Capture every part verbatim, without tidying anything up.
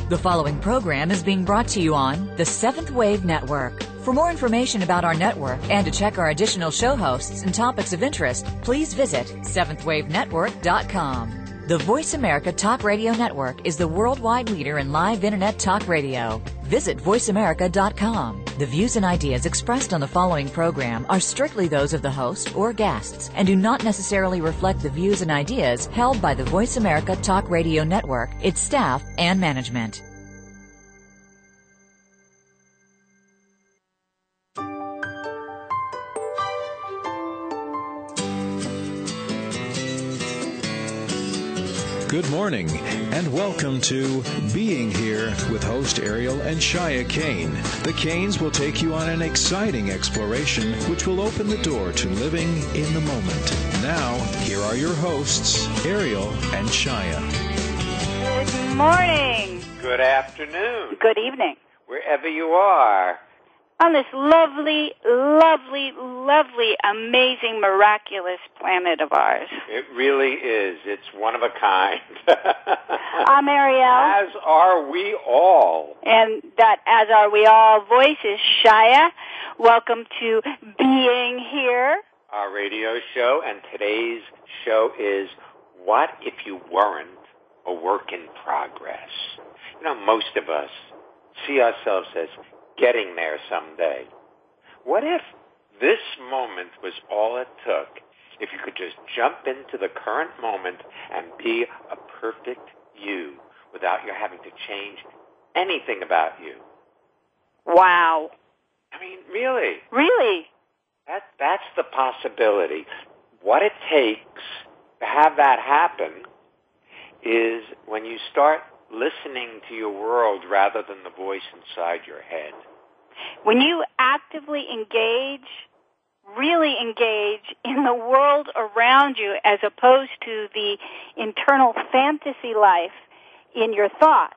The following program is being brought to you on the Seventh Wave Network. For more information about our network and to check our additional show hosts and topics of interest, please visit seventh wave network dot com. The Voice America Talk Radio Network is the worldwide leader in live Internet talk radio. Visit voice america dot com. The views and ideas expressed on the following program are strictly those of the host or guests and do not necessarily reflect the views and ideas held by the Voice America Talk Radio Network, its staff, and management. Good morning, and welcome to Being Here with host Ariel and Shia Kane. The Kanes will take you on an exciting exploration which will open the door to living in the moment. Now, here are your hosts, Ariel and Shia. Good morning. Good afternoon. Good evening. Wherever you are. On this lovely, lovely, lovely, amazing, miraculous planet of ours. It really is. It's one of a kind. I'm Ariel. As are we all. And that As Are We All voice is Shia. Welcome to Being Here. Our radio show, and today's show is What If You Weren't a Work in Progress? You know, most of us see ourselves as getting there someday. What if this moment was all it took? If you could just jump into the current moment and be a perfect you without you having to change anything about you. Wow. I mean, really. Really? That That's the possibility. What it takes to have that happen is when you start listening to your world rather than the voice inside your head. When you actively engage, really engage in the world around you as opposed to the internal fantasy life in your thoughts,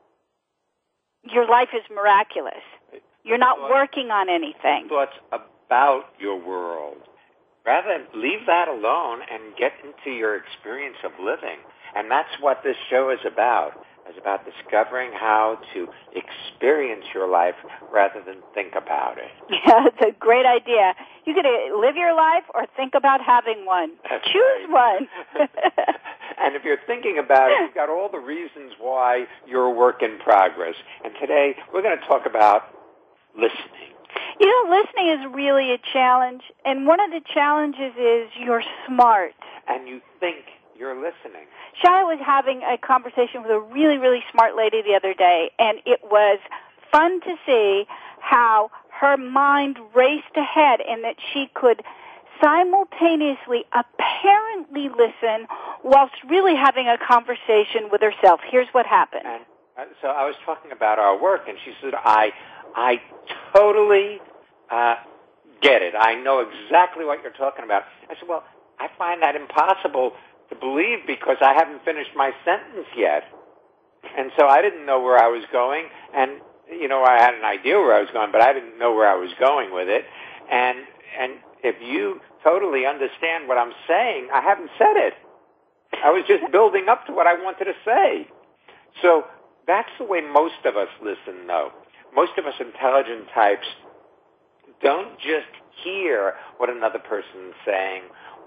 your life is miraculous. You're not working on anything. Thoughts about your world. Rather, leave that alone and get into your experience of living. And that's what this show is about. It's about discovering how to experience your life rather than think about it. Yeah, it's a great idea. You could live your life or think about having one. That's Choose right. one. And if you're thinking about it, you've got all the reasons why you're a work in progress. And today, we're going to talk about listening. You know, listening is really a challenge. And one of the challenges is you're smart. And you think you're listening. Shia was having a conversation with a really, really smart lady the other day, and it was fun to see how her mind raced ahead and that she could simultaneously apparently listen whilst really having a conversation with herself. Here's what happened. And uh, so I was talking about our work, and she said, I, I totally uh, get it. I know exactly what you're talking about. I said, well, I find that impossible to believe because I haven't finished my sentence yet. And so I didn't know where I was going. And, you know, I had an idea where I was going, but I didn't know where I was going with it. And and if you totally understand what I'm saying, I haven't said it. I was just building up to what I wanted to say. So that's the way most of us listen, though. Most of us intelligent types don't just hear what another person is saying.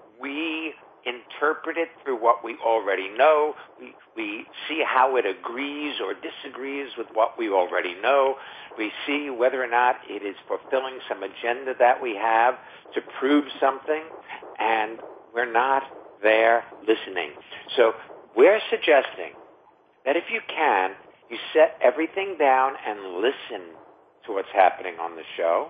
We interpret it through what we already know. We, we see how it agrees or disagrees with what we already know. We see whether or not it is fulfilling some agenda that we have to prove something, and we're not there listening. So we're suggesting that if you can, you set everything down and listen to what's happening on the show,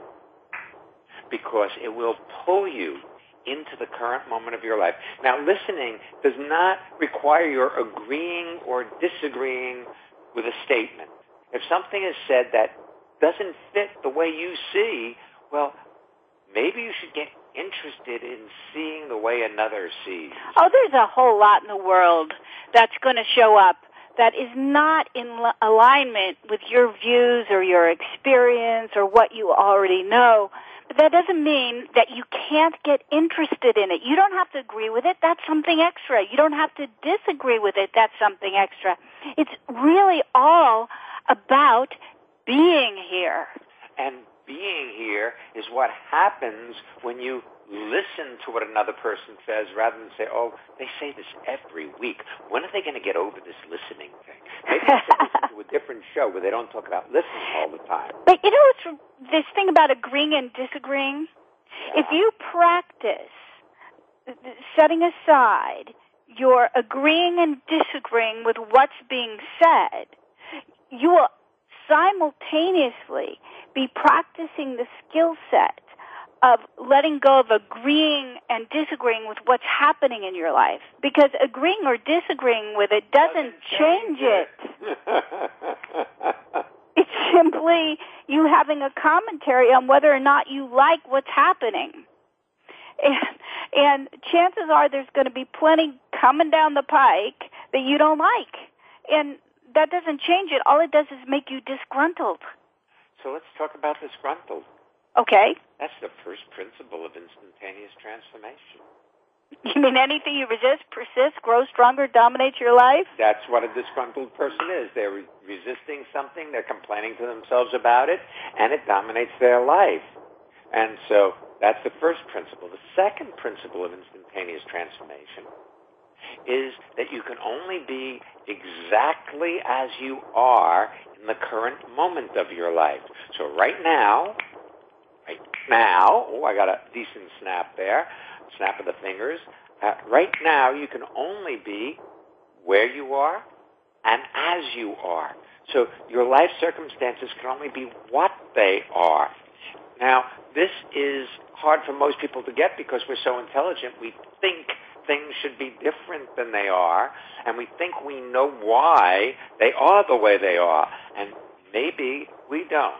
because it will pull you into the current moment of your life. Now, listening does not require your agreeing or disagreeing with a statement. If something is said that doesn't fit the way you see, well, maybe you should get interested in seeing the way another sees. Oh, there's a whole lot in the world that's going to show up that is not in alignment with your views or your experience or what you already know. But that doesn't mean that you can't get interested in it. You don't have to agree with it. That's something extra. You don't have to disagree with it. That's something extra. It's really all about being here. And being here is what happens when you listen to what another person says rather than say, oh, they say this every week. When are they going to get over this listening thing? Maybe I should listen to a different show where they don't talk about listening all the time. But you know, it's this thing about agreeing and disagreeing. Yeah. If you practice setting aside your agreeing and disagreeing with what's being said, you will simultaneously be practicing the skill set of letting go of agreeing and disagreeing with what's happening in your life. Because agreeing or disagreeing with it doesn't, doesn't change, change it. it. It's simply you having a commentary on whether or not you like what's happening. And, and chances are there's going to be plenty coming down the pike that you don't like. And that doesn't change it. All it does is make you disgruntled. So let's talk about disgruntled. Okay. That's the first principle of instantaneous transformation. You mean anything you resist, persists, grows stronger, dominates your life? That's what a disgruntled person is. They're re- resisting something, they're complaining to themselves about it, and it dominates their life. And so that's the first principle. The second principle of instantaneous transformation is that you can only be exactly as you are in the current moment of your life. So right now, right now, oh, I got a decent snap there, snap of the fingers. Uh, right now, you can only be where you are and as you are. So your life circumstances can only be what they are. Now, this is hard for most people to get because we're so intelligent. We think things should be different than they are, and we think we know why they are the way they are. And maybe we don't.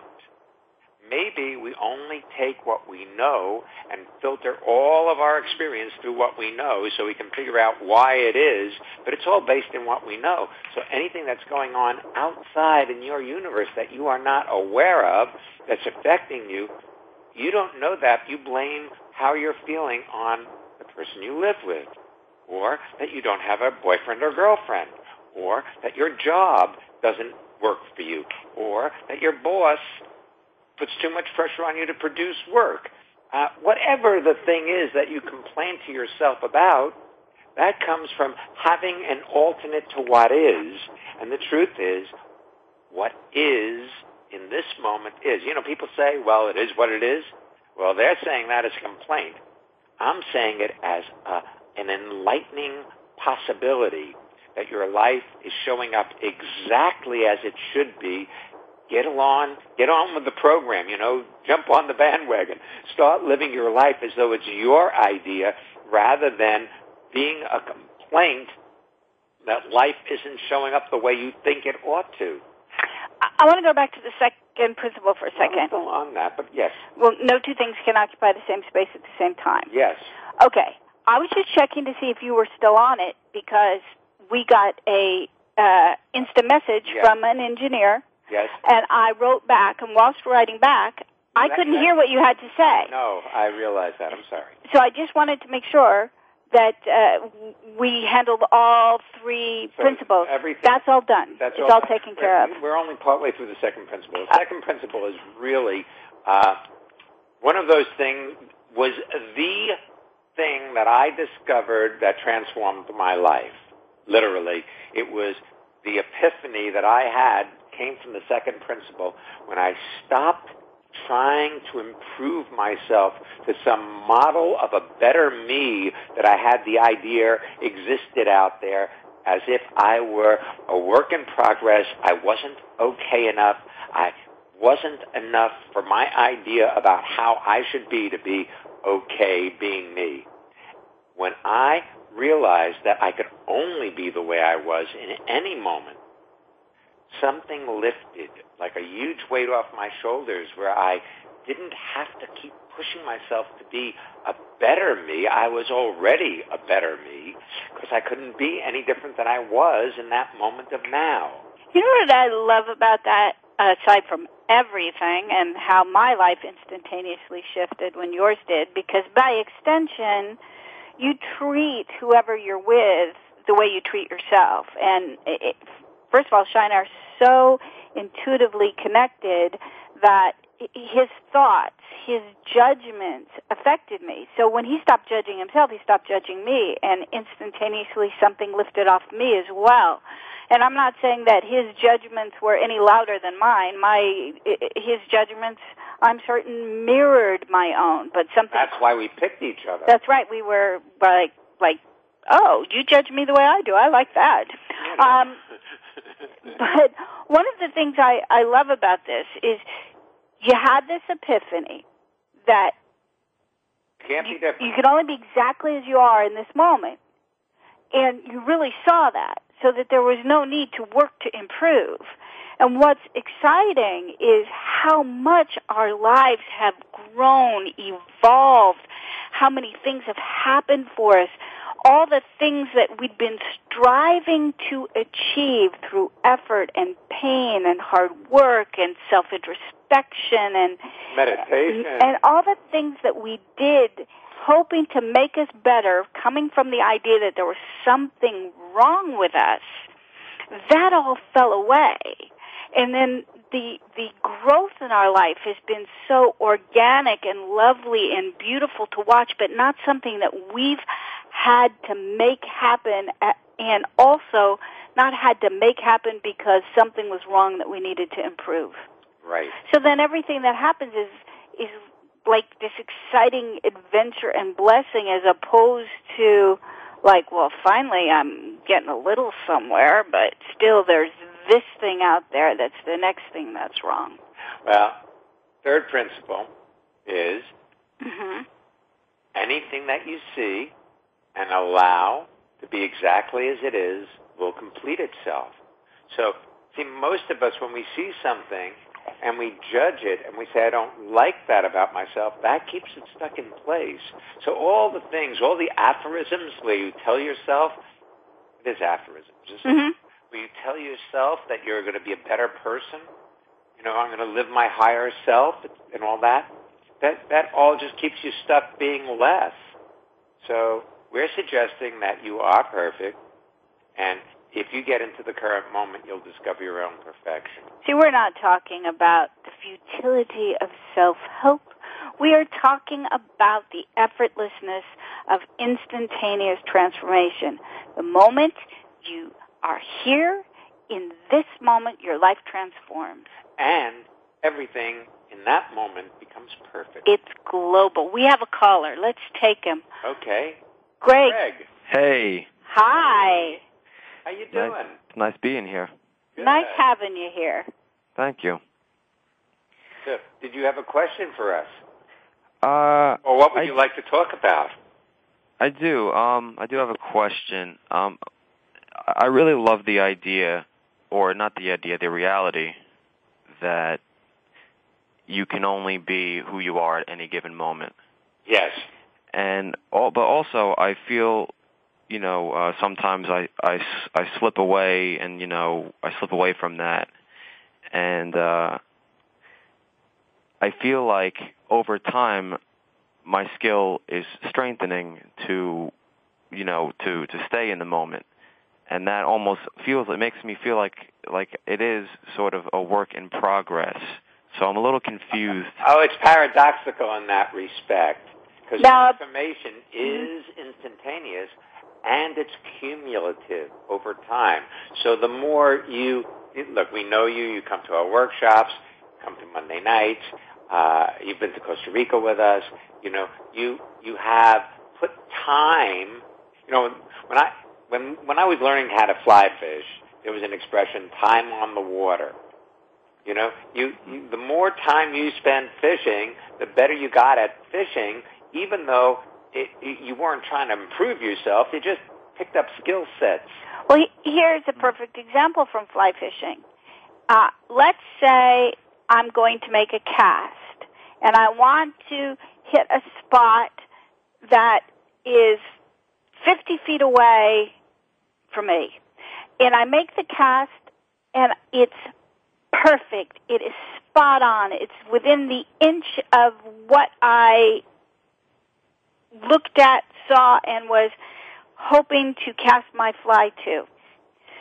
Maybe we only take what we know and filter all of our experience through what we know so we can figure out why it is, but it's all based in what we know. So anything that's going on outside in your universe that you are not aware of, that's affecting you, you don't know that. You blame how you're feeling on the person you live with, or that you don't have a boyfriend or girlfriend, or that your job doesn't work for you, or that your boss puts too much pressure on you to produce work. Uh, whatever the thing is that you complain to yourself about, that comes from having an alternate to what is. And the truth is, what is in this moment is. You know, people say, well, it is what it is. Well, they're saying that as a complaint. I'm saying it as a, an enlightening possibility that your life is showing up exactly as it should be. Get along, get on with the program, you know, jump on the bandwagon. Start living your life as though it's your idea rather than being a complaint that life isn't showing up the way you think it ought to. I want to go back to the second principle for a second. I'm still on that, but yes. Well, no two things can occupy the same space at the same time. Yes. Okay. I was just checking to see if you were still on it because we got a uh, instant message yes. from an engineer. Yes. And I wrote back, and whilst writing back, I that, couldn't that, hear what you had to say. No, I realize that. I'm sorry. So I just wanted to make sure that uh, we handled all three so principles. Everything, That's all done. That's it's all, all taken care of. We're only partway through the second principle. The second uh, principle is really uh, one of those things, was the thing that I discovered that transformed my life. Literally, it was the epiphany that I had came from the second principle when I stopped trying to improve myself to some model of a better me that I had the idea existed out there, as if I were a work in progress. I wasn't okay enough. I wasn't enough for my idea about how I should be to be okay being me. When I realized that I could only be the way I was in any moment, something lifted, like a huge weight off my shoulders, where I didn't have to keep pushing myself to be a better me. I was already a better me because I couldn't be any different than I was in that moment of now. You know what I love about that, aside from everything and how my life instantaneously shifted when yours did, because by extension, you treat whoever you're with the way you treat yourself. And it, first of all, Shine are so intuitively connected that his thoughts, his judgments affected me. So when he stopped judging himself, he stopped judging me, and instantaneously something lifted off me as well. And I'm not saying that his judgments were any louder than mine. My his judgments, I'm certain, mirrored my own. But something. That's why we picked each other. That's right. We were like, like, oh, you judge me the way I do. I like that. Um, but one of the things I, I love about this is you had this epiphany that Can't be you, different. you can only be exactly as you are in this moment. And you really saw that, so that there was no need to work to improve. And what's exciting is how much our lives have grown, evolved, how many things have happened for us, all the things that we'd been striving to achieve through effort and pain and hard work and self-introspection and meditation and all the things that we did hoping to make us better, coming from the idea that there was something wrong with us, that all fell away. And then the the growth in our life has been so organic and lovely and beautiful to watch, but not something that we've had to make happen, and also not had to make happen because something was wrong that we needed to improve. Right. So then everything that happens is is like this exciting adventure and blessing, as opposed to like, well, finally I'm getting a little somewhere, but still there's this thing out there that's the next thing that's wrong. Well, third principle is mm-hmm. anything that you see and allow to be exactly as it is will complete itself. So, see, most of us, when we see something and we judge it and we say, I don't like that about myself, that keeps it stuck in place. So all the things, all the aphorisms where you tell yourself, it is aphorisms, isn't mm-hmm. it? Where you tell yourself that you're going to be a better person, you know, I'm going to live my higher self and all that, that, that all just keeps you stuck being less. So we're suggesting that you are perfect, and if you get into the current moment, you'll discover your own perfection. See, we're not talking about the futility of self-help. We are talking about the effortlessness of instantaneous transformation. The moment you are here, in this moment, your life transforms. And everything in that moment becomes perfect. It's global. We have a caller. Let's take him. Okay. Greg. Greg. Hey. Hi. How you doing? Nice, nice being here. Good. Nice having you here. Thank you. So, did you have a question for us? Uh, or what would I, you like to talk about? I do. Um, I do have a question. Um, I really love the idea, or not the idea, the reality that you can only be who you are at any given moment. Yes. And all, but also I feel, you know, uh, sometimes I, I, I slip away, and you know, I slip away from that, and uh, I feel like over time my skill is strengthening to, you know, to, to stay in the moment, and that almost feels, it makes me feel like like it is sort of a work in progress. So I'm a little confused. Oh, it's paradoxical in that respect, because information is instantaneous and it's cumulative over time. So the more you, look, we know you, you come to our workshops, come to Monday nights, uh, you've been to Costa Rica with us, you know, you you have put time, you know, when I, when, when I was learning how to fly fish, there was an expression, time on the water. You know, you, you the more time you spend fishing, the better you got at fishing, even though it, it, you weren't trying to improve yourself. You just picked up skill sets. Well, here's a perfect example from fly fishing. Uh, let's say I'm going to make a cast, and I want to hit a spot that is fifty feet away from me. And I make the cast, and it's perfect. It is spot on. It's within the inch of what I looked at, saw, and was hoping to cast my fly to.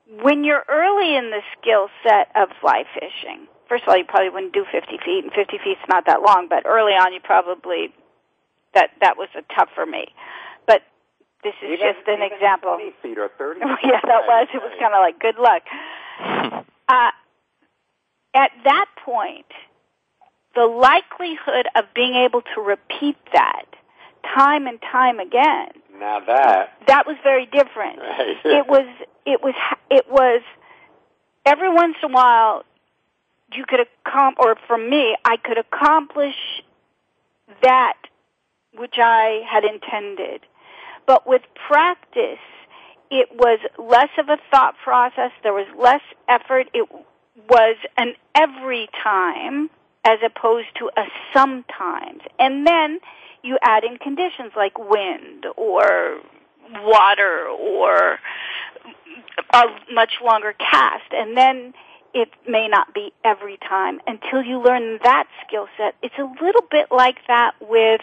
when you're early in the skill set of fly fishing, first of all, you probably wouldn't do fifty feet, and fifty feet's not that long, but early on you probably, that, that was a tough for me. But this is even, just an even example. twenty feet or thirty Oh, feet. yeah, that was. It was kind of like, good luck. uh, at that point, the likelihood of being able to repeat that time and time again, now that that was very different. Right. it was, it was, it was, every once in a while, you could accomplish, or for me, I could accomplish that which I had intended. But with practice, it was less of a thought process. There was less effort. It was an every time as opposed to a sometimes. And then you add in conditions like wind or water or a much longer cast. And then it may not be every time until you learn that skill set. It's a little bit like that with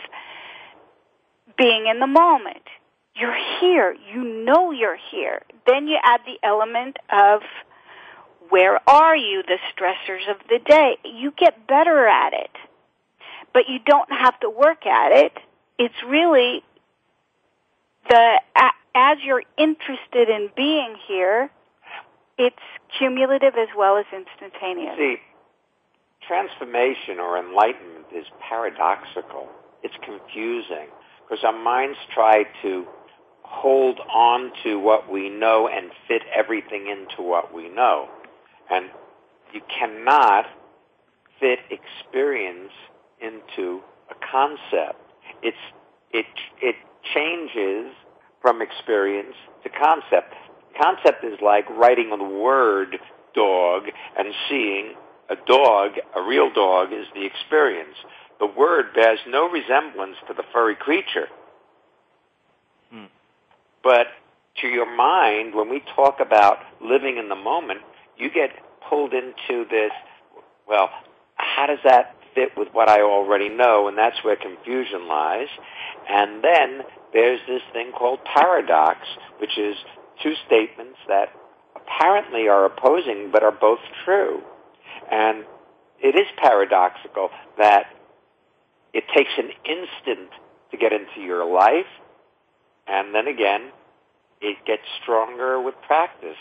being in the moment. You're here. You know you're here. Then you add the element of where are you, the stressors of the day. You get better at it. But you don't have to work at it. It's really the, as you're interested in being here, it's cumulative as well as instantaneous. See, transformation or enlightenment is paradoxical. It's confusing because our minds try to hold on to what we know and fit everything into what we know. And you cannot fit experience into a concept. It's, it, it changes from experience to concept. Concept is like writing the word dog and seeing a dog, a real dog, is the experience. The word bears no resemblance to the furry creature. Hmm. But to your mind, when we talk about living in the moment, you get pulled into this, well, how does that fit with what I already know? And that's where confusion lies. And then there's this thing called paradox, which is two statements that apparently are opposing but are both true. And it is paradoxical that it takes an instant to get into your life, and then again, it gets stronger with practice.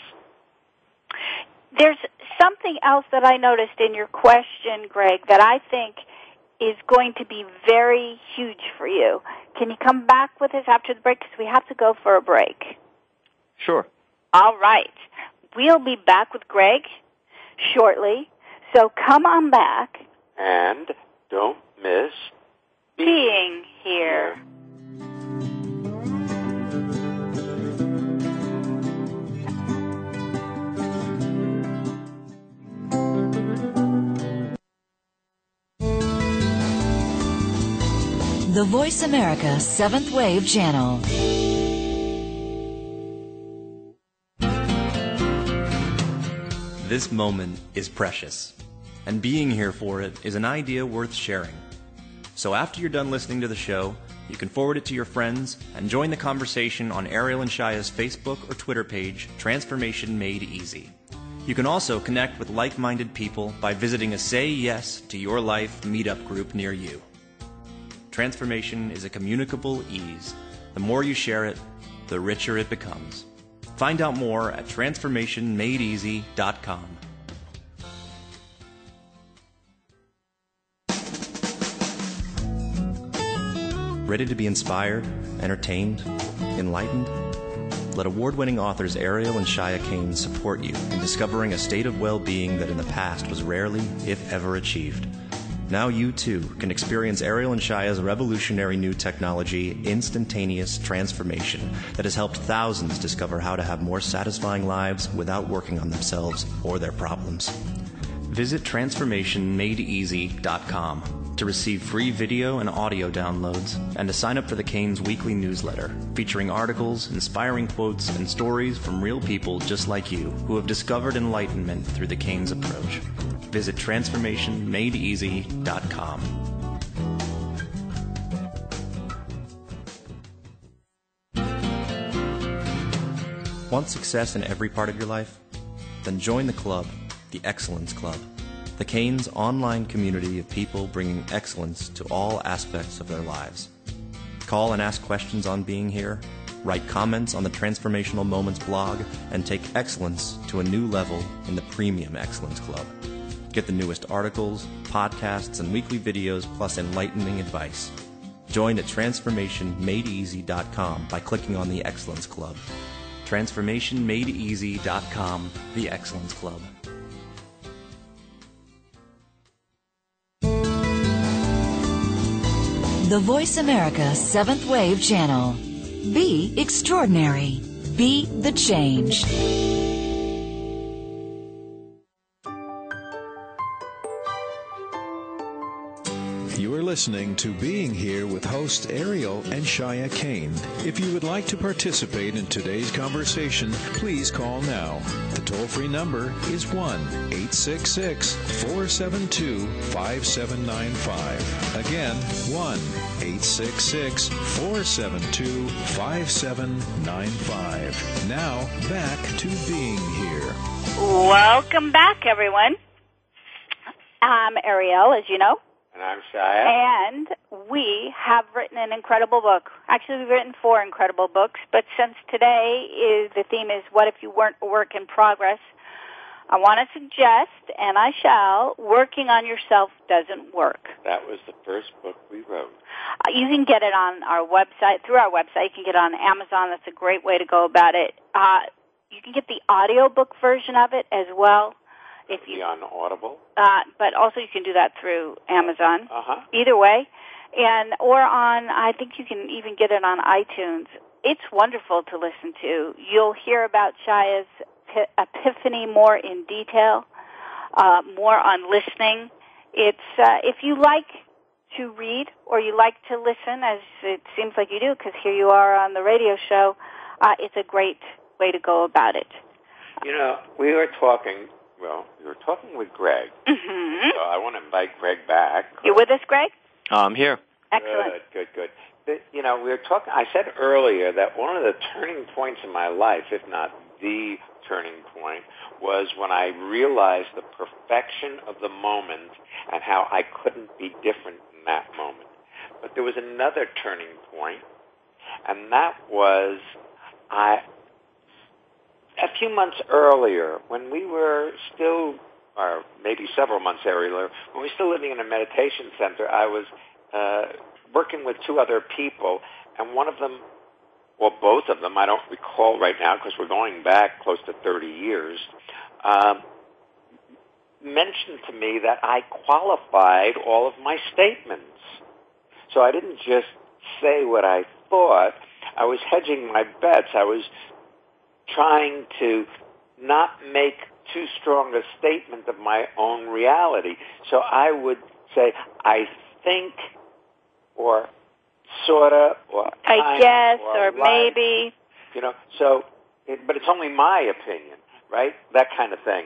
There's something else that I noticed in your question, Greg, that I think is going to be very huge for you. Can you come back with us after the break? Because we have to go for a break. Sure. All right. We'll be back with Greg shortly, so come on back. And don't miss being here. The Voice America Seventh Wave Channel. This moment is precious, and being here for it is an idea worth sharing. So after you're done listening to the show, you can forward it to your friends and join the conversation on Ariel and Shaya's Facebook or Twitter page, Transformation Made Easy. You can also connect with like-minded people by visiting a Say Yes to Your Life meetup group near you. Transformation is a communicable ease. The more you share it, the richer it becomes. Find out more at transformation made easy dot com. Ready to be inspired, entertained, enlightened? Let award-winning authors Ariel and Shaya Kane support you in discovering a state of well-being that in the past was rarely, if ever, achieved. Now you, too, can experience Ariel and Shaya's revolutionary new technology, Instantaneous Transformation, that has helped thousands discover how to have more satisfying lives without working on themselves or their problems. Visit transformation made easy dot com to receive free video and audio downloads and to sign up for the Kane's weekly newsletter, featuring articles, inspiring quotes, and stories from real people just like you who have discovered enlightenment through the Kane's approach. Visit transformation made easy dot com. Want success in every part of your life? Then join the club, the Excellence Club, the Canes online community of people bringing excellence to all aspects of their lives. Call and ask questions on Being Here, write comments on the Transformational Moments blog, and take excellence to a new level in the Premium Excellence Club. Get the newest articles, podcasts, and weekly videos, plus enlightening advice. Join at transformation made easy dot com by clicking on the Excellence Club. transformation made easy dot com, the Excellence Club. The Voice America Seventh Wave Channel. Be extraordinary. Be the change. You are listening to Being Here with hosts Ariel and Shia Kane. If you would like to participate in today's conversation, please call now. The toll-free number is one eight six six, four seven two, five seven nine five. Again, one eight six six, four seven two, five seven nine five. Now, back to Being Here. Welcome back, everyone. I'm Ariel, as you know. And I'm Shia. And we have written an incredible book. Actually, we've written four incredible books, but since today is the theme is What If You Weren't a Work in Progress, I want to suggest, and I shall, Working on Yourself Doesn't Work. That was the first book we wrote. Uh, you can get it on our website, through our website. You can get it on Amazon. That's a great way to go about it. Uh, you can get the audiobook version of it as well. If you Be on Audible. Uh, but also you can do that through Amazon. Uh-huh. Either way. And, or on, I think you can even get it on iTunes. It's wonderful to listen to. You'll hear about Shia's epiphany more in detail, uh, more on listening. It's, uh, if you like to read or you like to listen, as it seems like you do, because here you are on the radio show, uh, it's a great way to go about it. You know, we were talking... Well, we were talking with Greg, mm-hmm. so I want to invite Greg back. You with us, Greg? I'm here. Excellent. Good, good, good. You know, we were talking. I said earlier that one of the turning points in my life, if not the turning point, was when I realized the perfection of the moment and how I couldn't be different in that moment. But there was another turning point, and that was I. A few months earlier, when we were still, or maybe several months earlier, when we were still living in a meditation center, I was uh, working with two other people, and one of them, or both of them, I don't recall right now because we're going back close to thirty years, um, mentioned to me that I qualified all of my statements. So I didn't just say what I thought. I was hedging my bets. I was trying to not make too strong a statement of my own reality. So I would say, I think, or sorta, or I guess, or, or like, maybe. You know, so, it, but it's only my opinion, right? That kind of thing.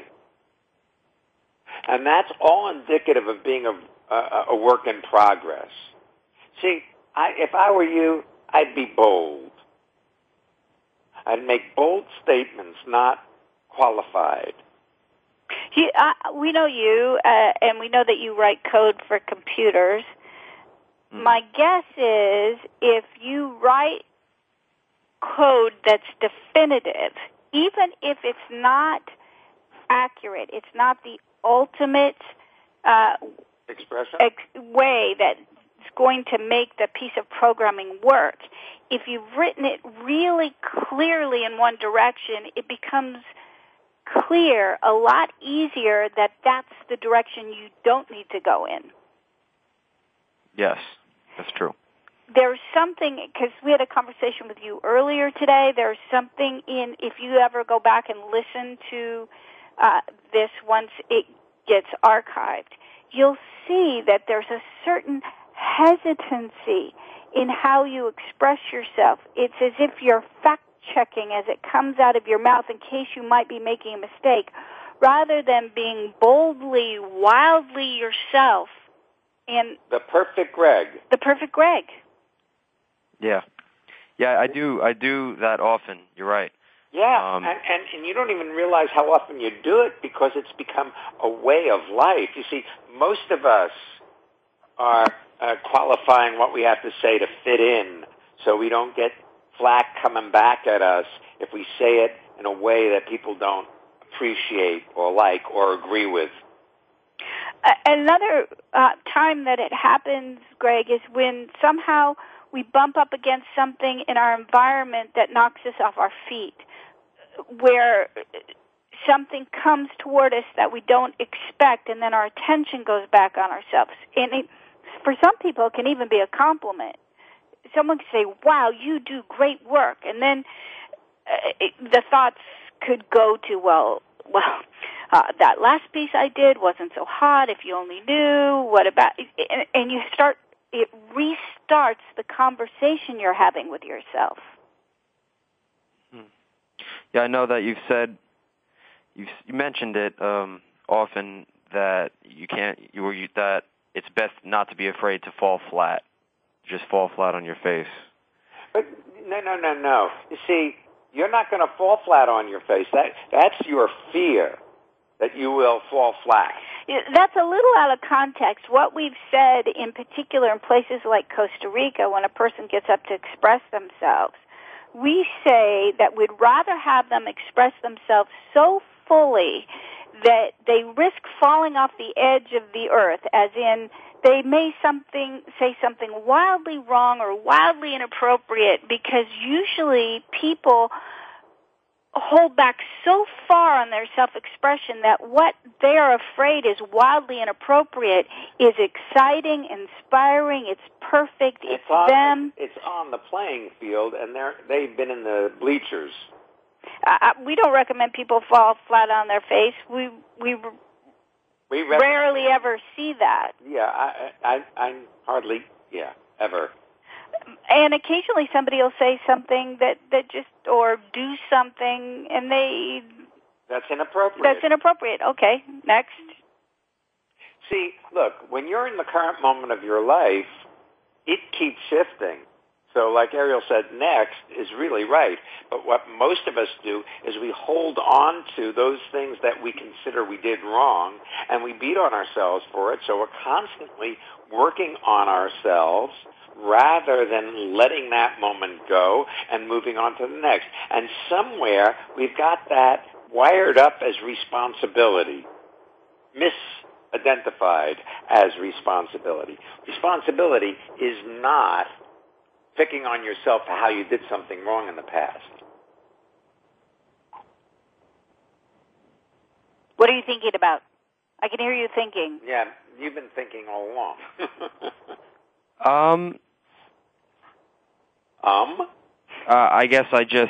And that's all indicative of being a, a, a work in progress. See, I, if I were you, I'd be bold. I'd make bold statements, not qualified. You, uh, we know you, uh, and we know that you write code for computers. Mm. My guess is if you write code that's definitive, even if it's not accurate, it's not the ultimate uh, expression ex- way that's going to make the piece of programming work. If you've written it really clearly in one direction, it becomes clear a lot easier that that's the direction you don't need to go in. Yes, that's true. There's something, because we had a conversation with you earlier today, there's something in, if you ever go back and listen to uh, this once it gets archived, you'll see that there's a certain hesitancy in how you express yourself. It's as if you're fact-checking as it comes out of your mouth in case you might be making a mistake, rather than being boldly, wildly yourself. And the perfect Greg. The perfect Greg. Yeah. Yeah, I do I do that often. You're right. Yeah, Um, and, and, and you don't even realize how often you do it because it's become a way of life. You see, most of us are uh, qualifying what we have to say to fit in so we don't get flack coming back at us if we say it in a way that people don't appreciate or like or agree with. Uh, another uh, time that it happens, Greg, is when somehow we bump up against something in our environment that knocks us off our feet, where something comes toward us that we don't expect, and then our attention goes back on ourselves. And it, for some people, it can even be a compliment. Someone can say, wow, you do great work. And then uh, it, the thoughts could go to, well, well, uh, that last piece I did wasn't so hot. If you only knew, what about, and, and you start, it restarts the conversation you're having with yourself. Yeah, I know that you've said, you've, you mentioned it um, often that you can't, you were you, that it's best not to be afraid to fall flat, just fall flat on your face. But no, no, no, no. You see, you're not going to fall flat on your face. That that's your fear that you will fall flat. That's a little out of context. What we've said in particular in places like Costa Rica, when a person gets up to express themselves, we say that we'd rather have them express themselves so fully that they risk falling off the edge of the earth, as in they may something say something wildly wrong or wildly inappropriate, because usually people hold back so far on their self-expression that what they are afraid is wildly inappropriate is exciting, inspiring, it's perfect, it's, it's on, them. It's on the playing field, and they're, they've been in the bleachers. Uh, we don't recommend people fall flat on their face. We we, we rarely ever see that. Yeah, I, I, I hardly, yeah, ever. And occasionally somebody will say something that, that just, or do something, and they... That's inappropriate. That's inappropriate. Okay, next. See, look, when you're in the current moment of your life, it keeps shifting. So like Ariel said, next is really right. But what most of us do is we hold on to those things that we consider we did wrong, and we beat on ourselves for it. So we're constantly working on ourselves rather than letting that moment go and moving on to the next. And somewhere we've got that wired up as responsibility, misidentified as responsibility. Responsibility is not picking on yourself for how you did something wrong in the past. What are you thinking about? I can hear you thinking. Yeah, you've been thinking all along. um... Um? Uh, I guess I just,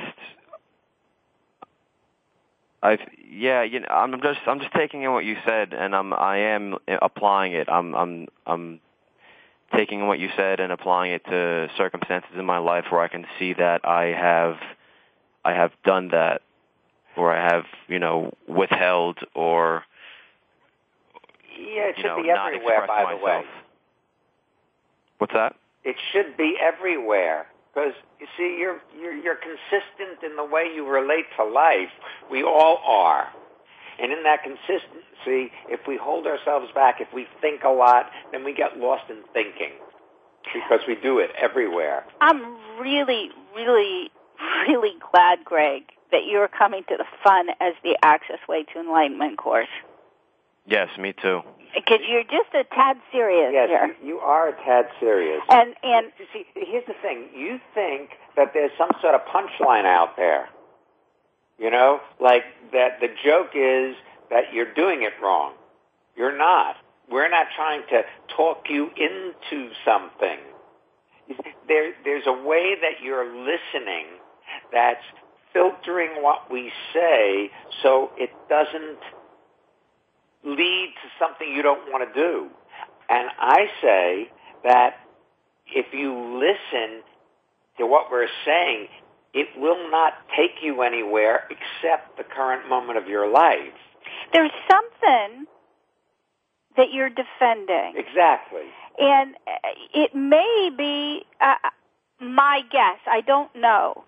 I yeah, you know, I'm just I'm just taking in what you said, and I'm I am applying it. I'm I'm I'm taking what you said and applying it to circumstances in my life where I can see that I have I have done that, or I have you know withheld or yeah, it should you know, be everywhere. By myself. the way, what's that? It should be everywhere. Because, you see, you're, you're you're consistent in the way you relate to life. We all are. And in that consistency, if we hold ourselves back, if we think a lot, then we get lost in thinking. Because we do it everywhere. I'm really, really, really glad, Greg, that you're coming to the Fun as the Access Way to Enlightenment course. Yes, me too. Because you're just a tad serious yes, here. You, you are a tad serious. And and you see, here's the thing: you think that there's some sort of punchline out there, you know, like that. The joke is that you're doing it wrong. You're not. We're not trying to talk you into something. There, there's a way that you're listening that's filtering what we say so it doesn't lead to something you don't want to do. And I say that if you listen to what we're saying, it will not take you anywhere except the current moment of your life. There's something that you're defending. Exactly. And it may be uh, my guess, I don't know,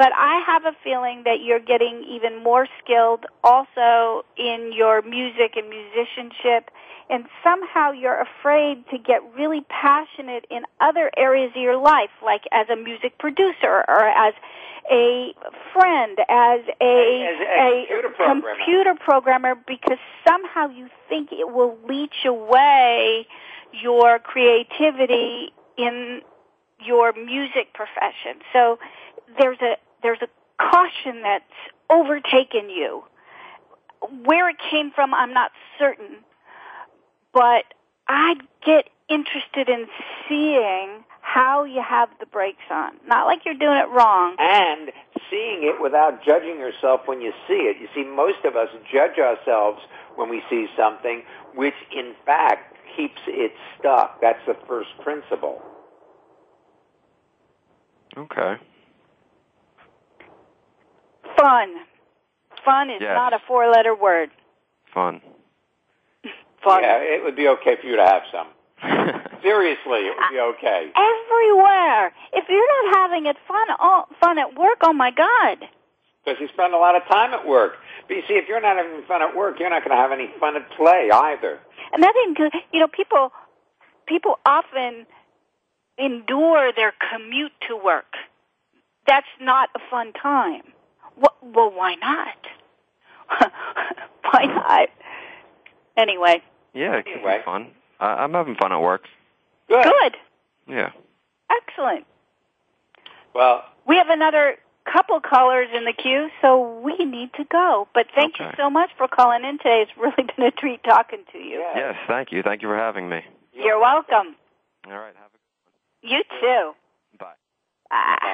but I have a feeling that you're getting even more skilled also in your music and musicianship, and somehow you're afraid to get really passionate in other areas of your life, like as a music producer or as a friend, as a, as a, a computer, programmer. computer programmer, because somehow you think it will leech away your creativity in your music profession. So there's a there's a caution that's overtaken you. Where it came from, I'm not certain, but I'd get interested in seeing how you have the brakes on. Not like you're doing it wrong. And seeing it without judging yourself when you see it. You see, most of us judge ourselves when we see something, which in fact keeps it stuck. That's the first principle. Okay. Fun. Fun is Yes. not a four-letter word. Fun. Fun. Yeah, it would be okay for you to have some. Seriously, it would be okay. Everywhere. If you're not having it fun, oh, fun at work, oh my God. Because you spend a lot of time at work. But you see, if you're not having fun at work, you're not going to have any fun at play either. And that includes, you know, people, people often endure their commute to work. That's not a fun time. Well, well why not? Why not? Anyway. Yeah, it can Anyway. be fun. I, I'm having fun at work. Good. Good. Yeah. Excellent. Well, We have another couple callers in the queue, so we need to go. But thank you Okay. so much for calling in today. It's really been a treat talking to you. yeah. Yes, thank you. Thank you for having me. You're welcome. All right, have a You too. bye. Ah.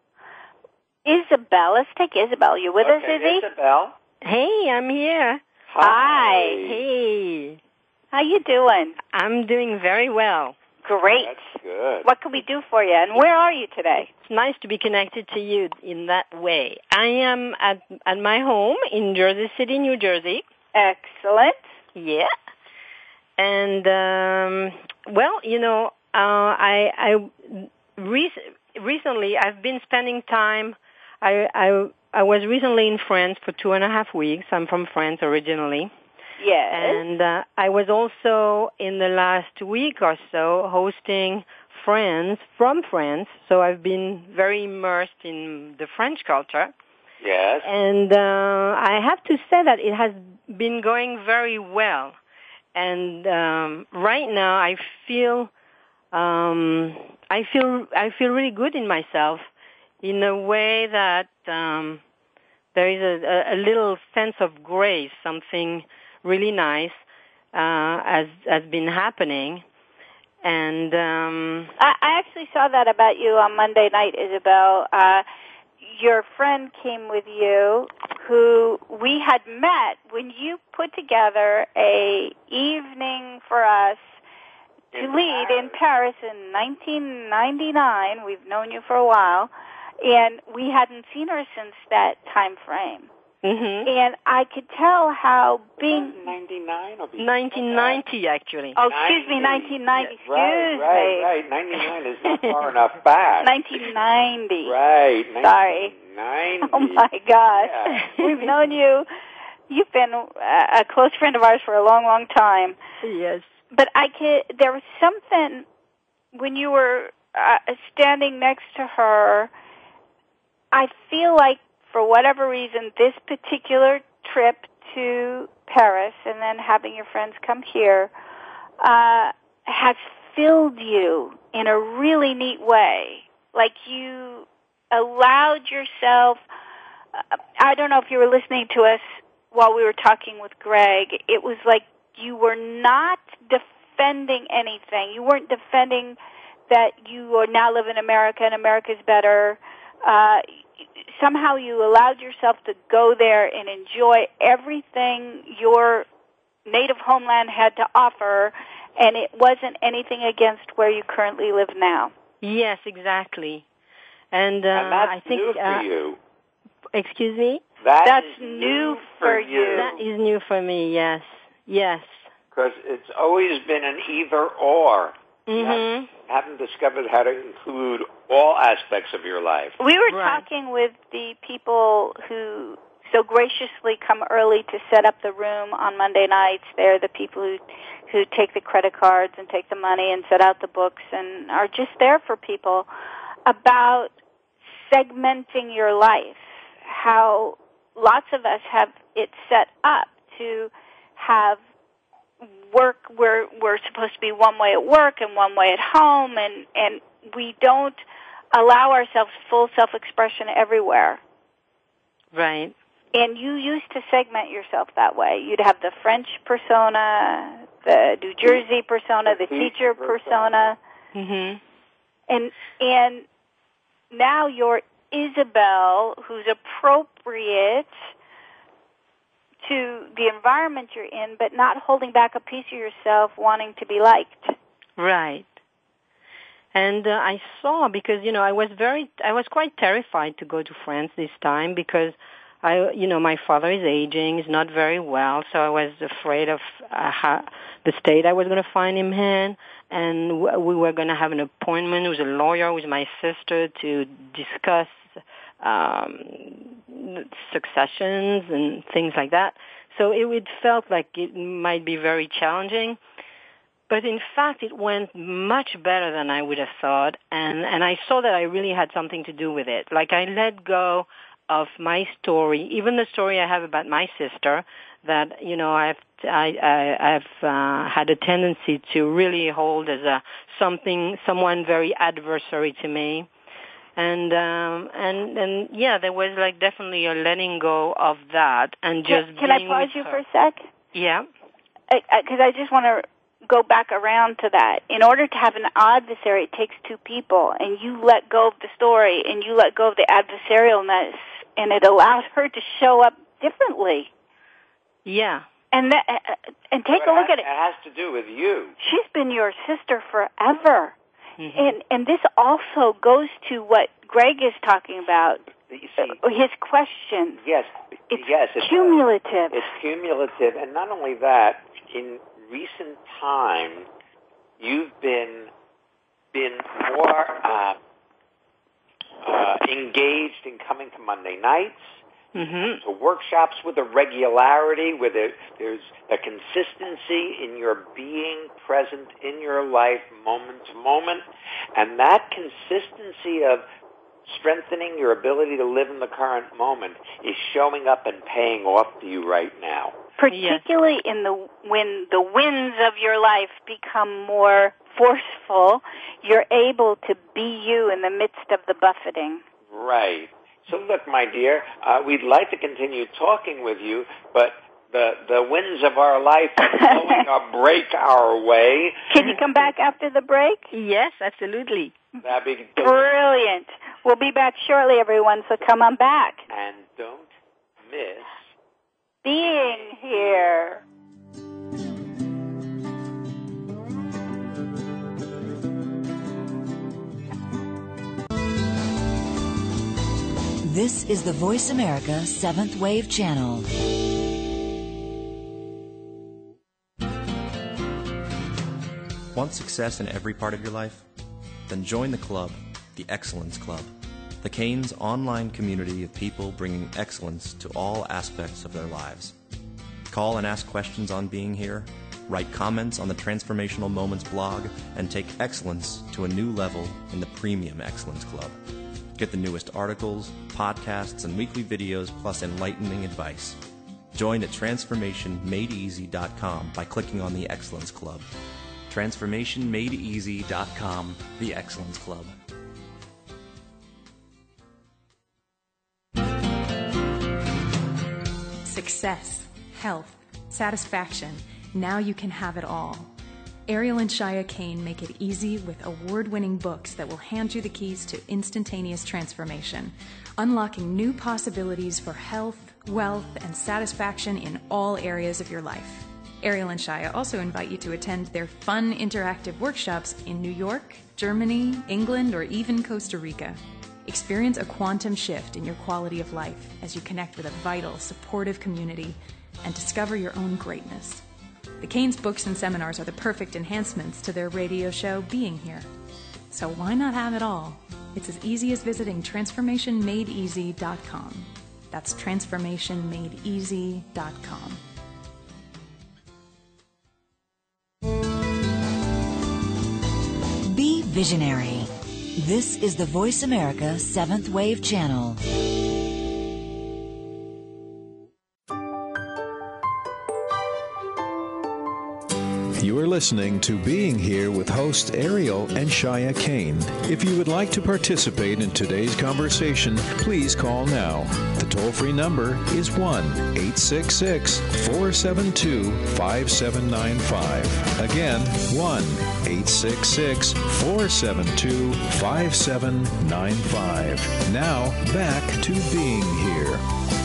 Isabel, let's take Isabel. You with us, Okay, Izzy? Isabel. Hey, I'm here. Hi. Hey, How you doing? I'm doing very well. Great. That's good. What can we do for you? And where are you today? It's nice to be connected to you in that way. I am at at my home in Jersey City, New Jersey. Excellent. Yeah. And um well, you know, uh I I rec- recently I've been spending time I I I was recently in France for two and a half weeks. I'm from France originally. Yes. And uh, I was also in the last week or so hosting friends from France. So I've been very immersed in the French culture. Yes. And uh, I have to say that it has been going very well. And um, right now I feel um, I feel I feel really good in myself in a way that um, there is a, a little sense of grace, something really nice uh, has has been happening, and um, I, I actually saw that about you on Monday night, Isabel. Uh, your friend came with you, who we had met when you put together a evening for us to In lead Paris. in Paris in nineteen ninety-nine. We've known you for a while, and we hadn't seen her since that time frame. mm-hmm. And I could tell how being ninety-nine or nineteen ninety actually. oh, excuse me, nineteen ninety. Excuse Right, right, me, right. ninety-nine is not far enough back. nineteen ninety. Right. Sorry. nineteen ninety. Oh my gosh, Yeah. we've known you. You've been a, a close friend of ours for a long, long time. Yes. But I could. There was something when you were uh, standing next to her. I feel like, for whatever reason, this particular trip to Paris and then having your friends come here uh, has filled you in a really neat way. Like you allowed yourself, uh, I don't know if you were listening to us while we were talking with Greg, it was like you were not defending anything. You weren't defending that you are now live in America and America's better. Uh, somehow you allowed yourself to go there and enjoy everything your native homeland had to offer, and it wasn't anything against where you currently live now. Yes, exactly. And, uh, And that's I think, new for uh, you. excuse me? That That's is new for you. That is new for me, yes. Yes. Because it's always been an either or. Mm-hmm. haven't discovered how to include all aspects of your life. We were Right. talking with the people who so graciously come early to set up the room on Monday nights. They're the people who who take the credit cards and take the money and set out the books and are just there for people, about segmenting your life, how lots of us have it set up to have work where we're supposed to be one way at work and one way at home, and, and we don't allow ourselves full self-expression everywhere. Right. And you used to segment yourself that way. You'd have the French persona, the New Jersey persona, the teacher persona, Mhm. and and now you're Isabel, who's appropriate to the environment you're in, but not holding back a piece of yourself wanting to be liked. Right. And uh, I saw, because, you know, I was very, I was quite terrified to go to France this time because I, you know, my father is aging, he's not very well, so I was afraid of uh, how, the state I was going to find him in, and w- we were going to have an appointment with a lawyer with my sister to discuss um, successions and things like that. So it, it felt like it might be very challenging. But in fact, it went much better than I would have thought, and, and I saw that I really had something to do with it. Like, I let go of my story, even the story I have about my sister, that, you know, I've, I, I, I've uh, had a tendency to really hold as a something, someone very adversary to me. And, um, and, and yeah, there was like definitely a letting go of that and just Can, can I being pause with you her. for a sec? Yeah. Because I, I, I just want to go back around to that. In order to have an adversary, it takes two people, and you let go of the story, and you let go of the adversarialness, and it allows her to show up differently. Yeah. And that, and take But a look it has, at it. It has to do with you. She's been your sister forever. Mm-hmm. And and this also goes to what Greg is talking about, You see, uh, his question. yes, It's yes, it cumulative. It's cumulative, and not only that, in recent time, you've been been more uh, uh, engaged in coming to Monday nights, Mm-hmm. to workshops with a regularity, where there, there's a consistency in your being present in your life moment to moment, and that consistency of strengthening your ability to live in the current moment is showing up and paying off to you right now. Particularly in the when the winds of your life become more forceful, you're able to be you in the midst of the buffeting. Right. So look, my dear, uh, we'd like to continue talking with you, but the the winds of our life are blowing a break our way. Can you come back after the break? Yes, absolutely. That'd be Brilliant. We'll be back shortly, everyone, so come on back. And don't miss Being here. This is the Voice America Seventh Wave Channel. Want success in every part of your life? Then join the club, the Excellence Club, the Canes online community of people bringing excellence to all aspects of their lives. Call and ask questions on Being Here, write comments on the Transformational Moments blog, and take excellence to a new level in the Premium Excellence Club. Get the newest articles, podcasts, and weekly videos, plus enlightening advice. Join at transformation made easy dot com by clicking on the Excellence Club. transformation made easy dot com, the Excellence Club. Success, health, satisfaction. Now you can have it all. Ariel and Shia Kane make it easy with award-winning books that will hand you the keys to instantaneous transformation, unlocking new possibilities for health, wealth, and satisfaction in all areas of your life. Ariel and Shia also invite you to attend their fun interactive workshops in New York, Germany, England, or even Costa Rica. Experience a quantum shift in your quality of life as you connect with a vital, supportive community and discover your own greatness. The Canes books and seminars are the perfect enhancements to their radio show, Being Here. So why not have it all? It's as easy as visiting transformation made easy dot com. That's transformation made easy dot com. Be visionary. This is the Voice America Seventh Wave Channel. You are listening to Being Here with hosts Ariel and Shia Kane. If you would like to participate in today's conversation, please call now. The toll-free number is one eight six six, four seven two, five seven nine five. Again, one eight six six, four seven two, five seven nine five. Now, back to Being Here.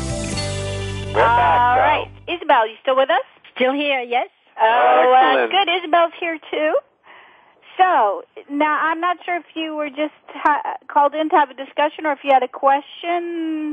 We're back, All though. right. Isabel, you still with us? Still here, yes? Oh, uh, Excellent. good. Isabel's here, too. So, now, I'm not sure if you were just ha- called in to have a discussion or if you had a question.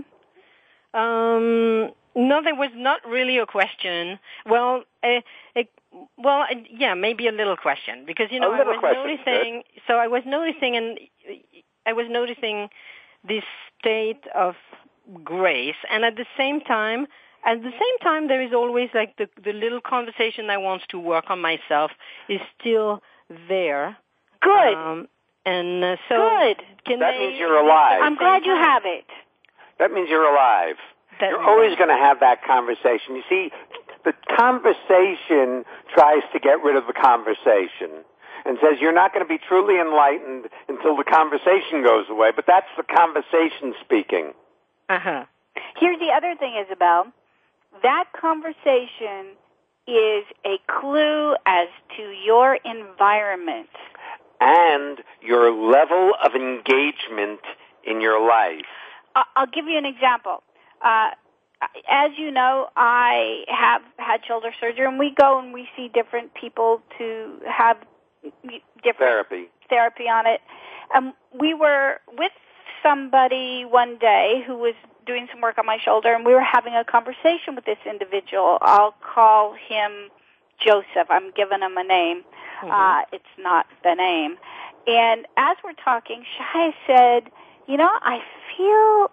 Um, no, there was not really a question. Well, uh, it, well, uh, yeah, maybe a little question because you know A I little was question, noticing. So I was noticing, and I was noticing this state of grace, and at the same time, at the same time, there is always like the the little conversation that wants to work on myself is still there. Good. Um, and uh, so Good. Can That they, means you're alive. I'm glad you have it. That means you're alive. That You're means always I'm- going to have that conversation. You see, the conversation tries to get rid of the conversation and says you're not going to be truly enlightened until the conversation goes away, but that's the conversation speaking. Uh-huh. Here's the other thing, Isabel. That conversation is a clue as to your environment. And your level of engagement in your life. I- I'll give you an example. Uh, as you know, I have had shoulder surgery, and we go and we see different people to have different Therapy. therapy on it. Um, we were with somebody one day who was doing some work on my shoulder, and we were having a conversation with this individual. I'll call him Joseph. I'm giving him a name. Mm-hmm. Uh, it's not the name. And as we're talking, Shai said, you know, I feel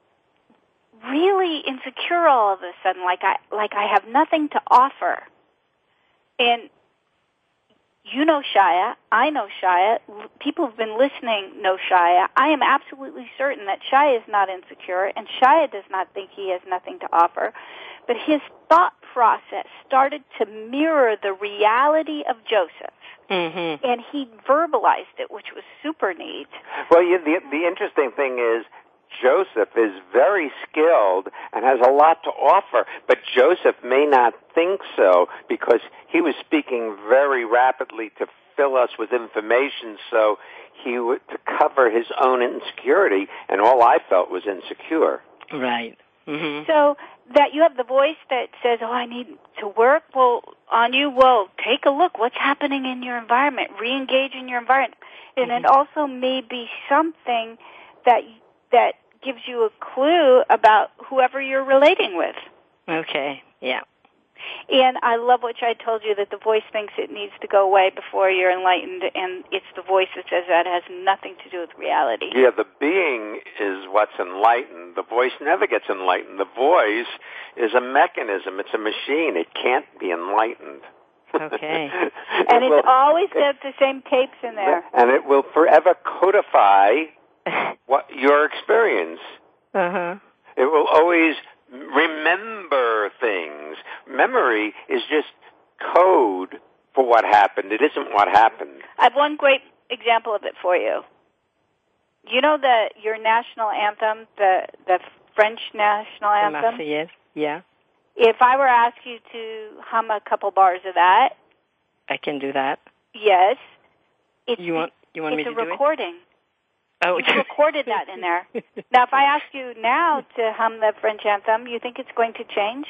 really insecure all of a sudden, like I like I have nothing to offer. And you know Shia, I know Shia, people who've been listening know Shia. I am absolutely certain that Shia is not insecure, and Shia does not think he has nothing to offer. But his thought process started to mirror the reality of Joseph. Mm-hmm. And he verbalized it, which was super neat. Well, you, the, the interesting thing is Joseph is very skilled and has a lot to offer, but Joseph may not think so because he was speaking very rapidly to fill us with information so he would to cover his own insecurity, and all I felt was insecure. Right. Mm-hmm. So that you have the voice that says, oh, I need to work well on you. Well, take a look. What's happening in your environment? Re-engage in your environment. And Mm-hmm. it also may be something that that gives you a clue about whoever you're relating with. Okay, yeah. And I love what I told you, that the voice thinks it needs to go away before you're enlightened, and it's the voice that says that has nothing to do with reality. Yeah, the being is what's enlightened. The voice never gets enlightened. The voice is a mechanism. It's a machine. It can't be enlightened. Okay. And It it's will- always got the same tapes in there. And it will forever codify what your experience. Uh-huh. It will always remember things. Memory is just code for what happened. It isn't what happened. I have one great example of it for you. You know the your national anthem, the the French national The anthem? Marseillaise, yeah. If I were to ask you to hum a couple bars of that, I can do that. yes. It's, You want you want it's me a to do recording. it? Oh, You recorded that in there. Now, if I ask you now to hum the French anthem, you think it's going to change?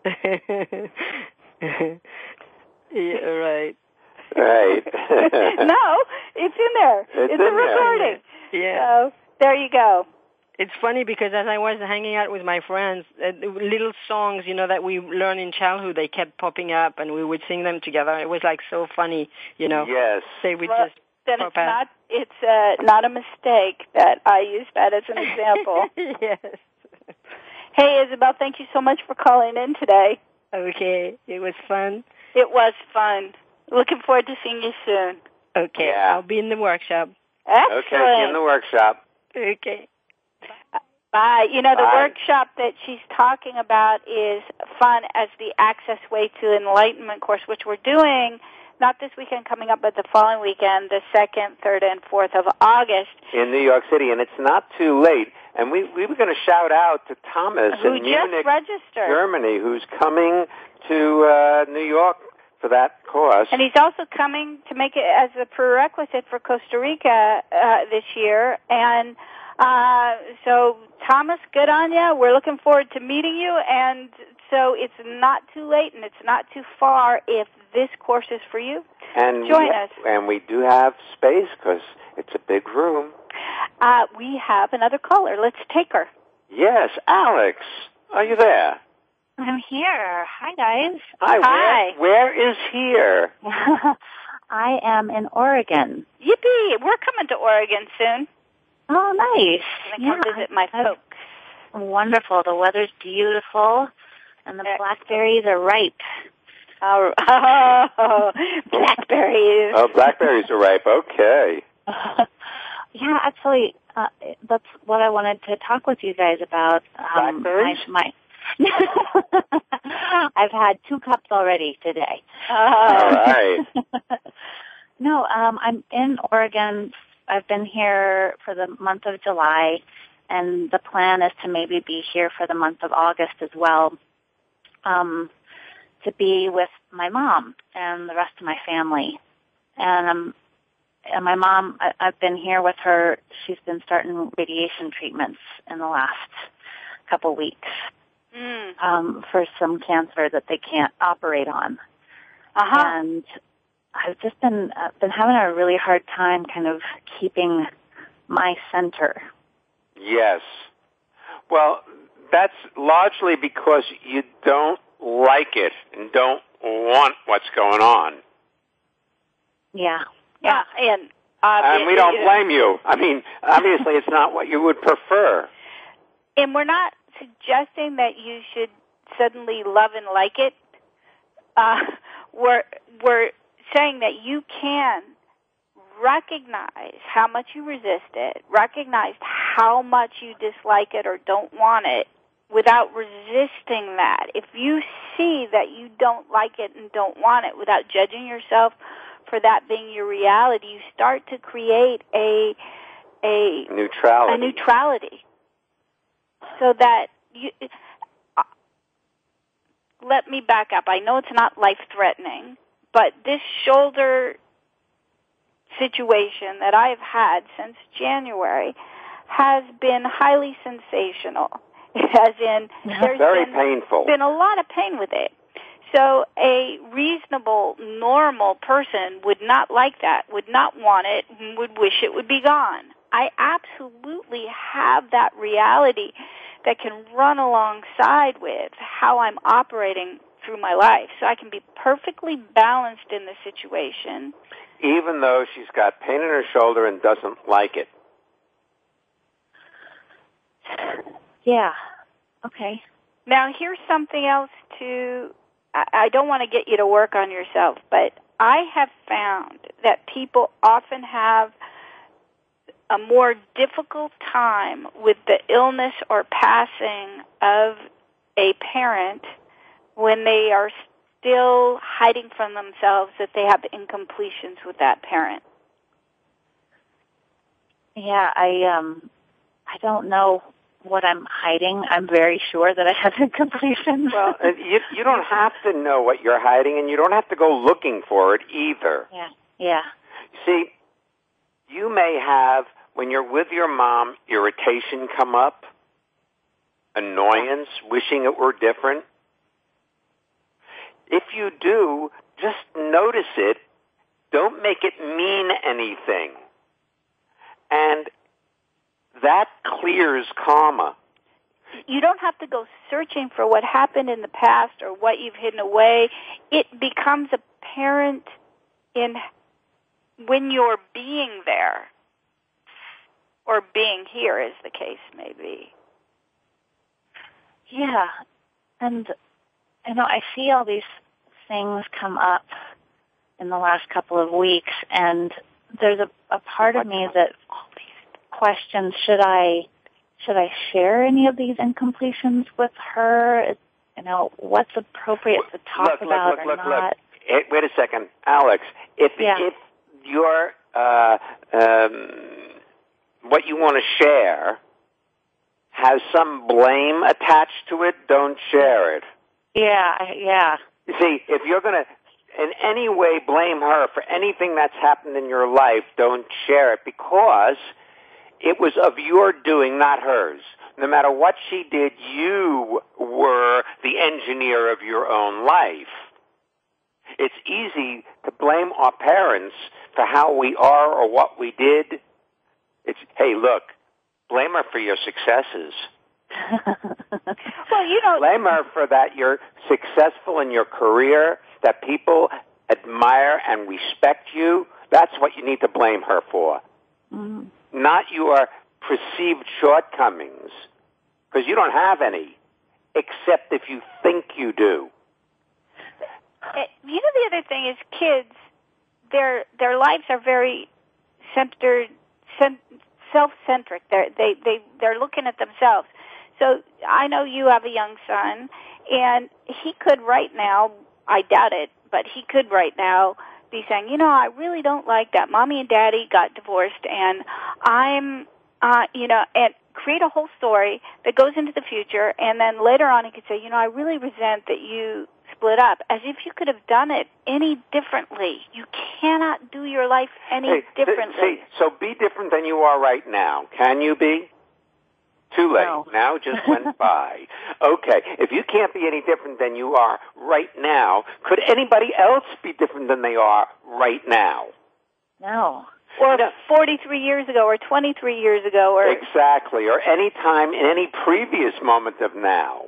Yeah, right. Right. No, it's in there. It's It's in a there. recording. Yeah. So there you go. it's funny because as I was hanging out with my friends, uh, little songs, you know, that we learned in childhood, they kept popping up, and we would sing them together. It was like so funny, you know. Yes. They would well, just then pop it's out. not it's uh, not a mistake that I used that as an example. Yes. Hey, Isabel, thank you so much for calling in today. Okay, it was fun. It was fun. Looking forward to seeing you soon. Okay, Yeah. I'll be in the workshop. Excellent. Okay, see you in the workshop. Okay. Bye. You know, the Bye. workshop that she's talking about is fun as the Access Way to Enlightenment course, which we're doing not this weekend coming up, but the following weekend, the second, third, and fourth of August. In New York City, and it's not too late. And we we were going to shout out to Thomas Who in just Munich, registered. Germany, who's coming to uh, New York for that course. And he's also coming to make it as a prerequisite for Costa Rica uh, this year. And uh, so, Thomas, good on you. We're looking forward to meeting you. And so it's not too late and it's not too far if this course is for you. And Join we, us. And we do have space because it's a big room. Uh, we have another caller. Let's take her. Yes, Alex, are you there? I'm here. Hi, guys. Hi. Hi. Where, where is here? I am in Oregon. Yippee! We're coming to Oregon soon. Oh, nice. I'm going to come visit my I've- folks. Wonderful. The weather's beautiful, and the Excellent. blackberries are ripe. Oh, oh blackberries. Oh, blackberries are ripe. Okay. Yeah, actually, uh, that's what I wanted to talk with you guys about. Um, Blackberries? My, my I've had two cups already today. Oh. All right. No, um, I'm in Oregon. I've been here for the month of July, and the plan is to maybe be here for the month of August as well, um, to be with my mom and the rest of my family. And um, and my mom, I, I've been here with her. She's been starting radiation treatments in the last couple weeks Mm. um, for some cancer that they can't operate on. Uh-huh. And I've just been uh, been having a really hard time kind of keeping my center. Yes. Well, that's largely because you don't like it and don't want what's going on. Yeah. Yeah, and, uh, And we don't blame you. I mean, obviously it's not what you would prefer. And we're not suggesting that you should suddenly love and like it. Uh, we're we're saying that you can recognize how much you resist it, recognize how much you dislike it or don't want it without resisting that. If you see that you don't like it and don't want it without judging yourself for that being your reality, you start to create a a Neutrality. a neutrality. So that you, uh, let me back up. I know it's not life-threatening, but this shoulder situation that I've had since January has been highly sensational. As in, there's Very been, painful. been a lot of pain with it. So a reasonable, normal person would not like that, would not want it, would wish it would be gone. I absolutely have that reality that can run alongside with how I'm operating through my life. So I can be perfectly balanced in the situation. Even though she's got pain in her shoulder and doesn't like it. Yeah. Okay. Now, here's something else to, I, I don't want to get you to work on yourself, but I have found that people often have a more difficult time with the illness or passing of a parent when they are still hiding from themselves that they have incompletions with that parent. Yeah, I um I don't know what I'm hiding. I'm very sure that I have incompletions. Well, uh, you you don't have to know what you're hiding, and you don't have to go looking for it either. Yeah. Yeah. See, you may have, when you're with your mom, irritation come up, annoyance, wishing it were different. If you do, just notice it. Don't make it mean anything. And that clears karma. You don't have to go searching for what happened in the past or what you've hidden away. It becomes apparent in when you're being there, or being here, as the case may be. Yeah, and you know, I see all these things come up in the last couple of weeks, and there's a, a part of me that questions, should I should I share any of these incompletions with her? You know, what's appropriate to talk look, about look, look, or look, not? Look. Hey, wait a second, Alex. If Yeah. if your uh, um, what you want to share has some blame attached to it, don't share it. Yeah, I- yeah. You see, if you're going to in any way blame her for anything that's happened in your life, don't share it, because it was of your doing, not hers. No matter what she did, you were the engineer of your own life. It's easy to blame our parents for how we are or what we did. It's, hey, look, blame her for your successes. Well, you know, blame her for that you're successful in your career, that people admire and respect you. That's what you need to blame her for. Mm. Not your perceived shortcomings, because you don't have any, except if you think you do. It, you know, the other thing is kids, their their lives are very centered, cent, self-centric. They're, they they they're looking at themselves. So I know you have a young son, and he could right now, I doubt it, but he could right now be saying, you know, I really don't like that Mommy and Daddy got divorced, and I'm, uh, you know, and create a whole story that goes into the future, and then later on he could say, you know, I really resent that you split up, as if you could have done it any differently. You cannot do your life any hey, differently. See, so be different than you are right now. Can you be? Too late. No. Now just went by. Okay. If you can't be any different than you are right now, could anybody else be different than they are right now? No. Or No. forty-three years ago, or twenty-three years ago, or Exactly. Or any time in any previous moment of now.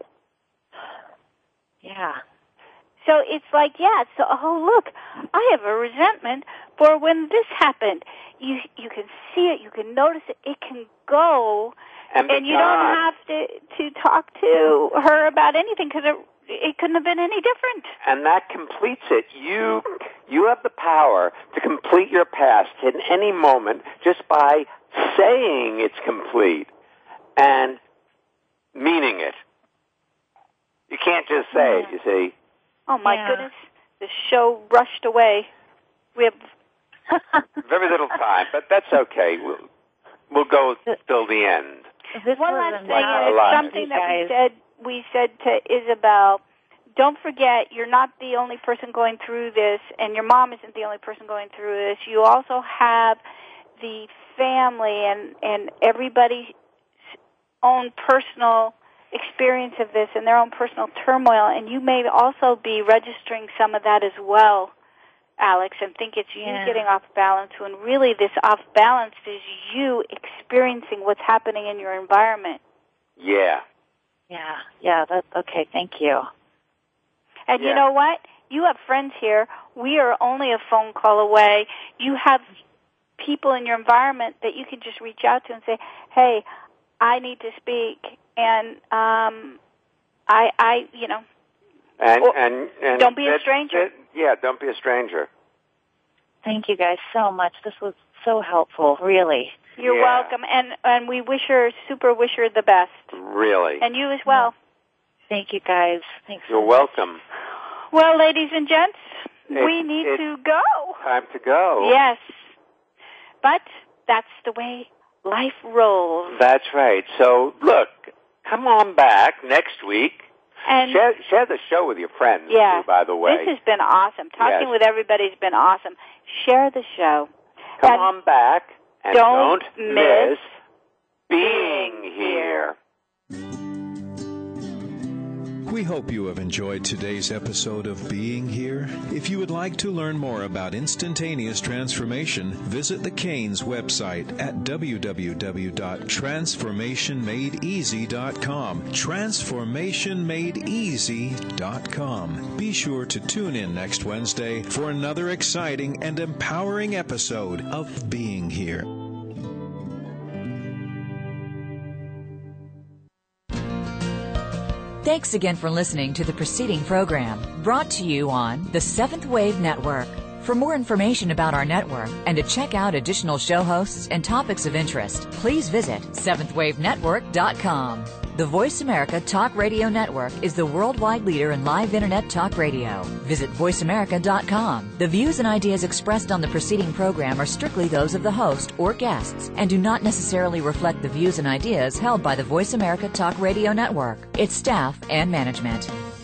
Yeah. so it's like, yeah, so, oh, look, I have a resentment for when this happened. You you can see it, you can notice it, it can go, And, and you don't beyond. have to, to talk to her about anything, because it, it couldn't have been any different. And that completes it. You you have the power to complete your past in any moment just by saying it's complete and meaning it. You can't just say it, you see. Oh, my Yeah. goodness, the show rushed away. We have... Very little time, but that's okay. We'll, we'll go till the end. This One was last a thing, lot. and a lot. it's something that we Guys. said we said to Isabel, don't forget, you're not the only person going through this, and your mom isn't the only person going through this. You also have the family and, and everybody's own personal experience of this and their own personal turmoil, and you may also be registering some of that as well, Alex, and think it's you Yeah. getting off balance, when really this off balance is you experiencing what's happening in your environment. Yeah. Yeah. Yeah. That's okay. Thank you. And Yeah. you know what? You have friends here. We are only a phone call away. You have people in your environment that you can just reach out to and say, hey, I need to speak. And um, I, I, you know, And, Or- and, and don't be a that- stranger. that- yeah, don't be a stranger. Thank you guys so much. This was so helpful, really. you're Yeah. welcome. And, and we wish her, super wish her the best. Really. And you as well. Thank you guys. Thanks so You're much. welcome. Well, ladies and gents, It- we need it- to go. Time to go. Yes. But that's the way life rolls. That's right. So, look, come on back next week. And Share, share the show with your friends, yeah, too, by the way. this has been awesome. Talking Yes. with everybody's been awesome. Share the show. Come and on back and don't don't, miss being here. We hope you have enjoyed today's episode of Being Here. If you would like to learn more about instantaneous transformation, visit the Canes website at w w w dot transformation made easy dot com. transformation made easy dot com. Be sure to tune in next Wednesday for another exciting and empowering episode of Being Here. Thanks again for listening to the preceding program, brought to you on the Seventh Wave Network. For more information about our network and to check out additional show hosts and topics of interest, please visit seventh wave network dot com. The Voice America Talk Radio Network is the worldwide leader in live Internet talk radio. Visit voice america dot com. The views and ideas expressed on the preceding program are strictly those of the host or guests and do not necessarily reflect the views and ideas held by the Voice America Talk Radio Network, its staff, and management.